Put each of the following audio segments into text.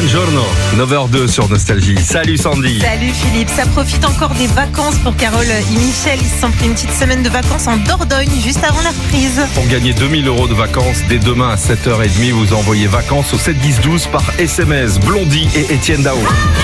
Buongiorno, 9h02 sur Nostalgie. Salut Sandy. Salut Philippe, ça profite encore des vacances pour Carole et Michel. Ils se sont pris une petite semaine de vacances en Dordogne juste avant la reprise. Pour gagner 2000 € de vacances, dès demain à 7h30, vous envoyez vacances au 7 10 12 par SMS. Blondie et Étienne Dao.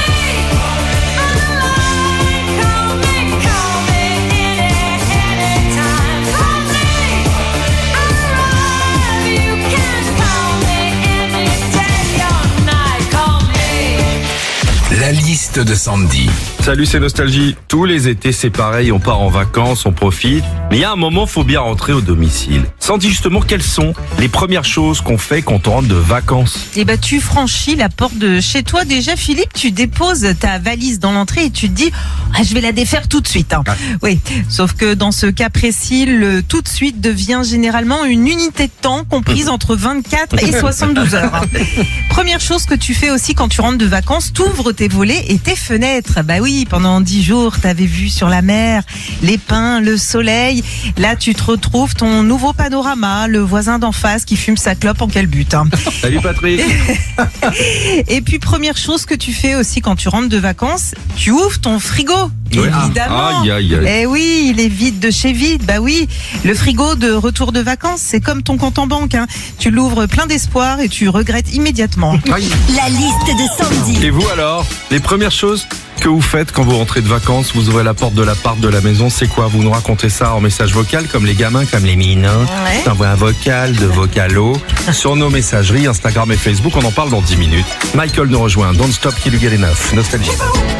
La liste de Sandy. Salut, c'est Nostalgie. Tous les étés, c'est pareil, on part en vacances, on profite. Mais il y a un moment, faut bien rentrer au domicile. Sandy, justement, quelles sont les premières choses qu'on fait quand on rentre de vacances? Eh ben, tu franchis la porte de chez toi. Déjà, Philippe, tu déposes ta valise dans l'entrée et tu te dis, je vais la défaire tout de suite. Hein. Oui, sauf que dans ce cas précis, le tout de suite devient généralement une unité de temps comprise entre 24 et 72 heures. Hein. Première chose que tu fais aussi quand tu rentres de vacances, t'ouvres tes volets et tes fenêtres. Bah oui, pendant 10 jours, t'avais vu sur la mer, les pins, le soleil. Là, tu te retrouves ton nouveau panorama, le voisin d'en face qui fume sa clope en calbute. Hein. Salut Patrick. Et puis, première chose que tu fais aussi quand tu rentres de vacances, tu ouvres ton frigo. Oui. Évidemment. Aïe. Eh oui, il est vide de chez vide. Bah oui, le frigo de retour de vacances, c'est comme ton compte en banque. Hein. Tu l'ouvres plein d'espoir et tu regrettes immédiatement. Aïe. La liste de Sandy. Et vous alors, les premières choses que vous faites quand vous rentrez de vacances, vous ouvrez la porte de l'appart, de la maison, c'est quoi? Vous nous racontez ça en message vocal, comme les gamins, comme les minins. Ouais. T'envoies un vocal de vocalo sur nos messageries, Instagram et Facebook. On en parle dans 10 minutes. Michael nous rejoint. Don't stop till you get enough. Nostalgie.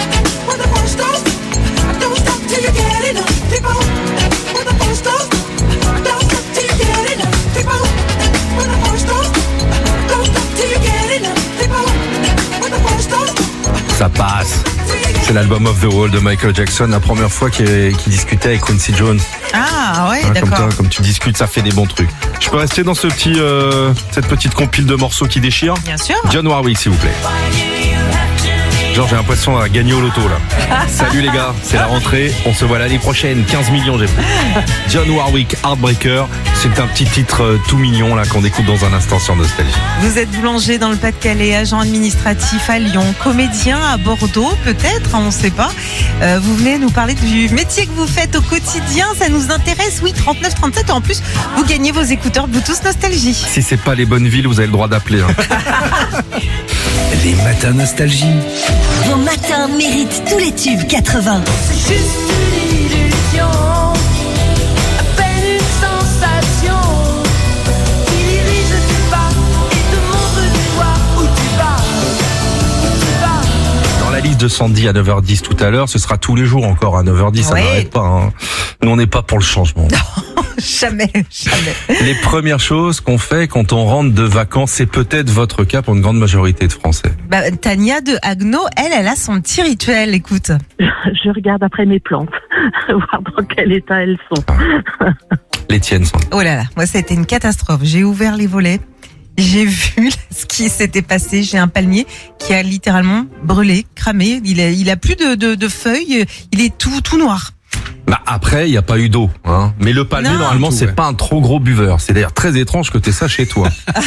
Ça passe. C'est l'album of the Wall de Michael Jackson, la première fois qu'il discutait avec Quincy Jones. Ah ouais, Hein, d'accord. comme tu discutes, ça fait des bons trucs. Je peux rester dans cette petite compile de morceaux qui déchirent? Bien sûr. John Warwick, s'il vous plaît. Genre, j'ai l'impression à gagner au loto, là. Salut les gars, c'est la rentrée. On se voit l'année prochaine. 15 millions, j'ai pris. John Warwick, Heartbreaker. C'est un petit titre tout mignon, là, qu'on écoute dans un instant sur Nostalgie. Vous êtes boulanger dans le Pas-de-Calais, agent administratif à Lyon, comédien à Bordeaux, peut-être, on ne sait pas. Vous venez nous parler du métier que vous faites au quotidien, ça nous intéresse. Oui, 39-37, et en plus, vous gagnez vos écouteurs Bluetooth Nostalgie. Si c'est pas les bonnes villes, vous avez le droit d'appeler. Hein. Les matins Nostalgie. Vos matins méritent tous les tubes 80. C'est juste une illusion, à peine une sensation qui dirige tes pas et te montre du doigt où tu vas. Dans la liste de Sandy à 9h10 tout à l'heure, ce sera tous les jours encore à 9h10, ça Ouais. n'arrête pas. Hein. Nous, on n'est pas pour le changement. Jamais. Les premières choses qu'on fait quand on rentre de vacances, c'est peut-être votre cas pour une grande majorité de Français. Bah, Tania de Haguenau, elle a son petit rituel, écoute. Je regarde après mes plantes, voir dans quel état elles sont. Les tiennes, Sandy. Oh là là, moi ça a été une catastrophe. J'ai ouvert les volets, j'ai vu ce qui s'était passé. J'ai un palmier qui a littéralement brûlé, cramé. Il a plus de feuilles, il est tout noir. Bah après, il n'y a pas eu d'eau. Hein. Mais le palmier, Non. normalement, c'est pas un trop gros buveur. C'est d'ailleurs très étrange que t'aies ça chez toi.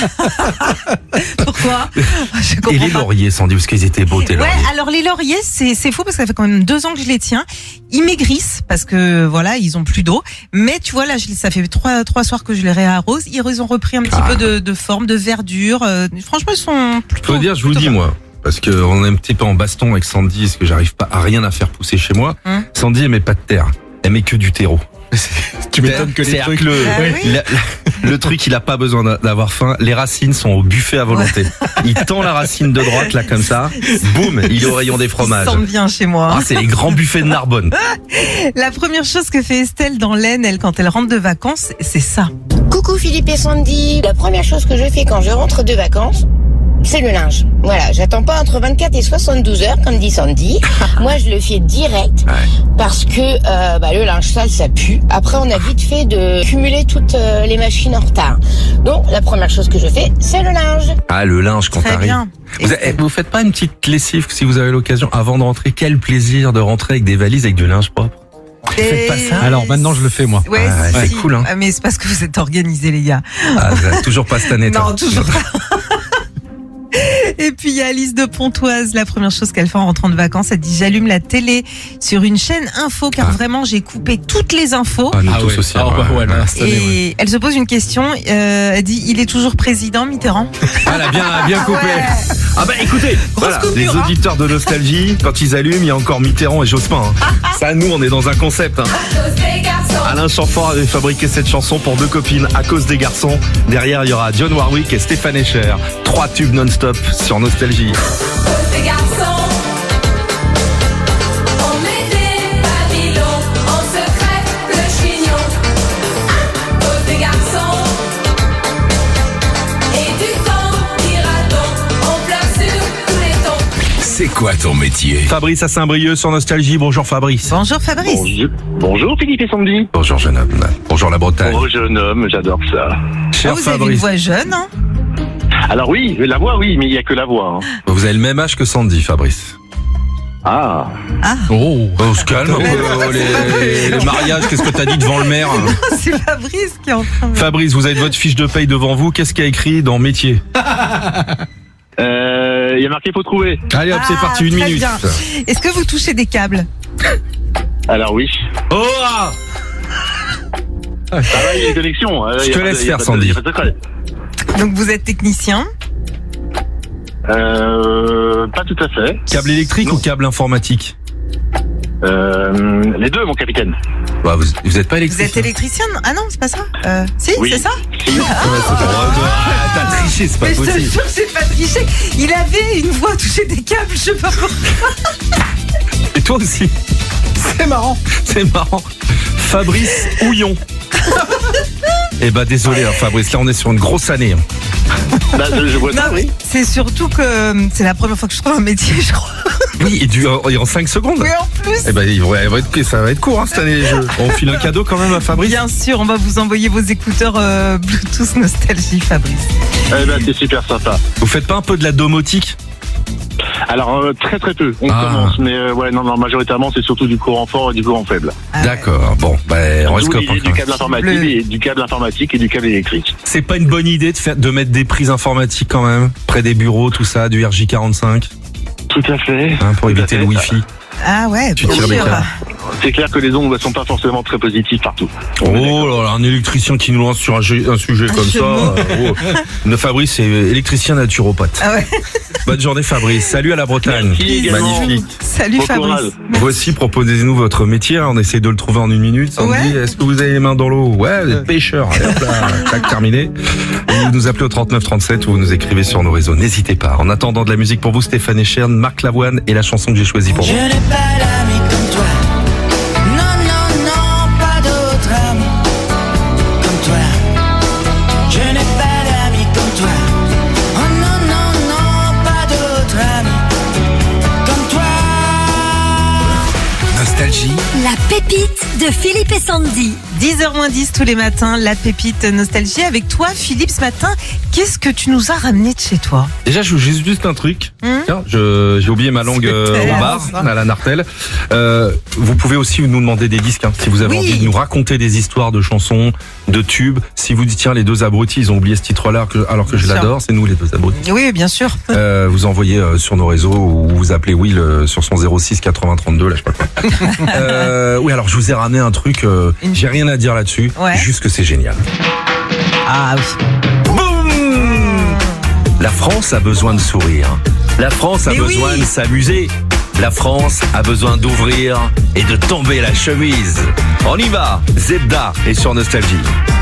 Pourquoi? Je Et comprends les pas. lauriers, Sandy, parce qu'ils étaient beaux, tes Ouais, lauriers. alors les lauriers, c'est fou parce que ça fait quand même 2 ans que je les tiens. Ils maigrissent parce que voilà, ils ont plus d'eau. Mais tu vois là, ça fait trois soirs que je les réarrose. Ils ont repris un petit peu de forme, de verdure. Franchement, ils sont plutôt. Faut dire, je vous le plutôt dis, bien. moi. Parce que on est un petit peu en baston avec Sandy, parce que j'arrive pas à rien à faire pousser chez moi. Sandy aimait pas de terre. Elle aimait que du terreau. Tu m'étonnes que les C'est-à-dire trucs. que Ah oui. le truc, il a pas besoin d'avoir faim. Les racines sont au buffet à volonté. Il tend la racine de droite, là, comme ça. Boum, il est au rayon des fromages. Ils sentent bien chez moi. Ah, c'est les grands buffets de Narbonne. La première chose que fait Estelle dans l'Aisne, elle, quand elle rentre de vacances, c'est ça. Coucou Philippe et Sandy. La première chose que je fais quand je rentre de vacances, c'est le linge. Voilà, j'attends pas entre 24 et 72 heures, comme dit Sandy. Moi, je le fais direct parce que le linge sale, ça pue. Après, on a vite fait de cumuler toutes les machines en retard. Donc, la première chose que je fais, c'est le linge. Ah, le linge quand Très t'arrives. bien. Vous faites pas une petite lessive si vous avez l'occasion avant de rentrer? Quel plaisir de rentrer avec des valises avec du linge propre. Faites pas ça. Alors maintenant je le fais moi. Ouais, Ah, si, c'est si. cool, hein. Ah, mais c'est parce que vous êtes organisés, les gars. Ah, toujours pas cette année. Non, toi. toujours pas. Et puis il y a Alice de Pontoise. La première chose qu'elle fait en rentrant de vacances, elle dit j'allume la télé sur une chaîne info car vraiment j'ai coupé toutes les infos. Nous tous aussi. Et elle se pose une question. Elle dit il est toujours président Mitterrand. Elle a bien coupé. Ouais. Ah bah écoutez, voilà, coupure, les auditeurs de Nostalgie, quand ils allument, il y a encore Mitterrand et Jospin. Ça, nous, on est dans un concept. Alain Chamfort avait fabriqué cette chanson pour 2 copines à cause des garçons. Derrière, il y aura John Warwick et Stéphane Escher. 3 tubes non-stop sur Nostalgie. Des garçons, on met des babylons, on se crève le chignon. Cause des garçons, et du temps ira donc, on pleure sur tous les tons. C'est quoi ton métier? Fabrice à Saint-Brieuc sur Nostalgie. Bonjour Fabrice. Bonjour Fabrice. Bonjour Philippe et Sandy. Bonjour jeune homme. Bonjour la Bretagne. Oh jeune homme, j'adore ça. Cher Vous avez une Fabrice, voix jeune, hein? Alors oui, la voix oui, mais il n'y a que la voix. Hein. vous avez le même âge que Sandy, Fabrice. Ah. Oh, on se calme. Les mariages, qu'est-ce que t'as dit devant le maire? C'est Fabrice qui est en train de... Fabrice, vous avez votre fiche de paye devant vous. Qu'est-ce qu'il y a écrit dans métier? Il y a marqué faut trouver. Allez hop, c'est parti, 1 très minute. bien. Est-ce que vous touchez des câbles? Alors oui. Oh Ça va, il y a une connexion. Je te laisse faire, Sandy. Donc vous êtes technicien? Pas tout à fait. Câble électrique Non. ou câble informatique? Les deux, mon capitaine. Bah, vous êtes pas Vous électricien. êtes électricien? Ah non, c'est pas ça. Si, Oui. c'est ça. T'as triché, c'est pas Mais je te possible. jure, c'est pas triché. Il avait une voix toucher des câbles, je sais pas pourquoi. Et toi aussi. C'est marrant. C'est marrant. Fabrice Houillon. Eh ben désolé hein, Fabrice, là on est sur une grosse année. Hein. Bah, je vois ça, Non, oui. c'est surtout que c'est la première fois que je trouve un métier, je crois. Oui, et en 5 secondes. Oui, en plus. Eh ben ça va être court hein, cette année les jeux. On file un cadeau quand même à Fabrice. Bien sûr, on va vous envoyer vos écouteurs Bluetooth Nostalgie, Fabrice. Eh ben, c'est super sympa. Vous faites pas un peu de la domotique? Alors très très peu. On commence, mais ouais, non, majoritairement c'est surtout du courant fort et du courant faible. D'accord, bon, ben on reste D'où copains. du câble informatique et du câble électrique. C'est pas une bonne idée de mettre des prises informatiques quand même près des bureaux, tout ça, du RJ45 Tout à fait. hein, pour Tout à éviter fait. le wifi. Ah ouais, Tu bien tires les sûr. câbles. C'est clair que les ondes ne sont pas forcément très positives partout. Oh là là, un électricien qui nous lance sur un sujet comme ça. Le Fabrice, c'est électricien naturopathe. Ah ouais. Bonne journée Fabrice. Salut à la Bretagne. Merci également. Magnifique. Salut Bon Fabrice. courage. Voici, proposez-nous votre métier. On essaie de le trouver en 1 minute. Sandy, Ouais. est-ce que vous avez les mains dans l'eau? Ouais, vous êtes pêcheur. Et hop là, tac, terminé. Et vous nous appelez au 3937 ou vous nous écrivez sur nos réseaux. N'hésitez pas. En attendant de la musique pour vous, Stéphane Escher, Marc Lavoine et la chanson que j'ai choisie pour vous. Je n'ai pas d'ami comme toi. Non, non, non, pas d'autre ami comme toi. Je n'ai pas d'ami comme toi. Oh non, non, non, pas d'autre ami comme toi. Nostalgie, La pépite de Philippe et Sandy. 10h-10 tous les matins, la pépite Nostalgie. Avec toi, Philippe, ce matin, qu'est-ce que tu nous as ramené de chez toi? Déjà, je vous dis juste un truc. Tiens, j'ai oublié ma langue au bar, à la Nartelle. Vous pouvez aussi nous demander des disques, hein, si vous avez Oui. envie de nous raconter des histoires de chansons, de tubes. Si vous dites, tiens, les deux abrutis, ils ont oublié ce titre-là, alors que je Bien sûr. l'adore, c'est nous les deux abrutis. Oui, bien sûr. Vous envoyez sur nos réseaux ou vous appelez Will sur son 06 80 32, là, je sais pas quoi. Oui, alors je vous ai ramené un truc, j'ai rien à dire là-dessus, Ouais. juste que c'est génial. Ah oui. Boum! La France a besoin de sourire. La France a Mais besoin oui. de s'amuser. La France a besoin d'ouvrir et de tomber la chemise. On y va. Zebda est sur Nostalgie.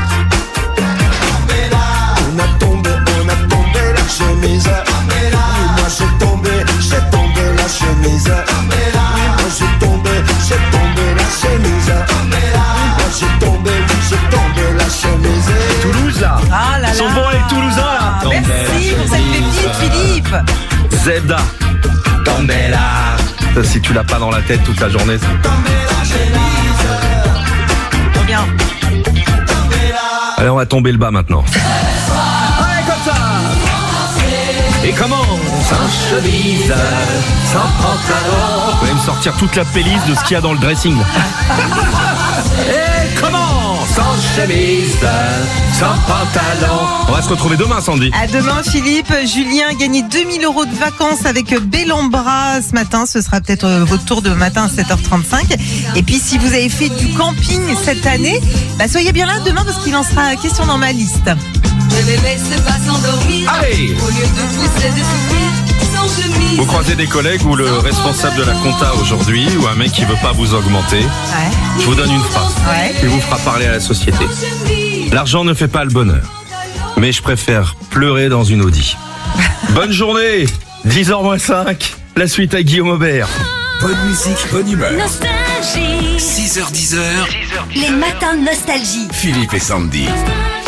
On a tombé la chemise. Oui, moi j'ai tombé la chemise. Oui, moi j'ai tombé la chemise. Oui, moi j'ai tombé la chemise. Toulouse là. Ah là là. Ils sont bons les Toulousains là. Merci pour cette pépite, Philippe. Zebda. Tombela. Si tu l'as pas dans la tête toute la journée. Trop bien. Allez, on va tomber le bas maintenant. Allez, comme ça. Et comment sans chemise, sans pantalon. Vous allez me sortir toute la playlist de ce qu'il y a dans le dressing. Et commence sans chemise, sans pantalon. On va se retrouver demain, Sandy. À demain, Philippe. Julien a gagné 2000 € de vacances avec Bellambra ce matin. Ce sera peut-être votre tour de matin à 7h35. Et puis, si vous avez fait du camping cette année, soyez bien là demain parce qu'il en sera question dans ma liste. Je les laisse pas s'endormir. Allez. Au lieu de pousser des soupirs sans chemise. Vous croisez des collègues ou le responsable de la compta aujourd'hui ou un mec qui veut pas vous augmenter. Ouais. Je vous donne une phrase Ouais. qui vous fera parler à la société. L'argent ne fait pas le bonheur, mais je préfère pleurer dans une Audi. Bonne journée, 10h-5, la suite à Guillaume Aubert. Bonne musique, bonne humeur. Nostalgie. 6h-10h, Les matins nostalgie. Philippe et Sandy.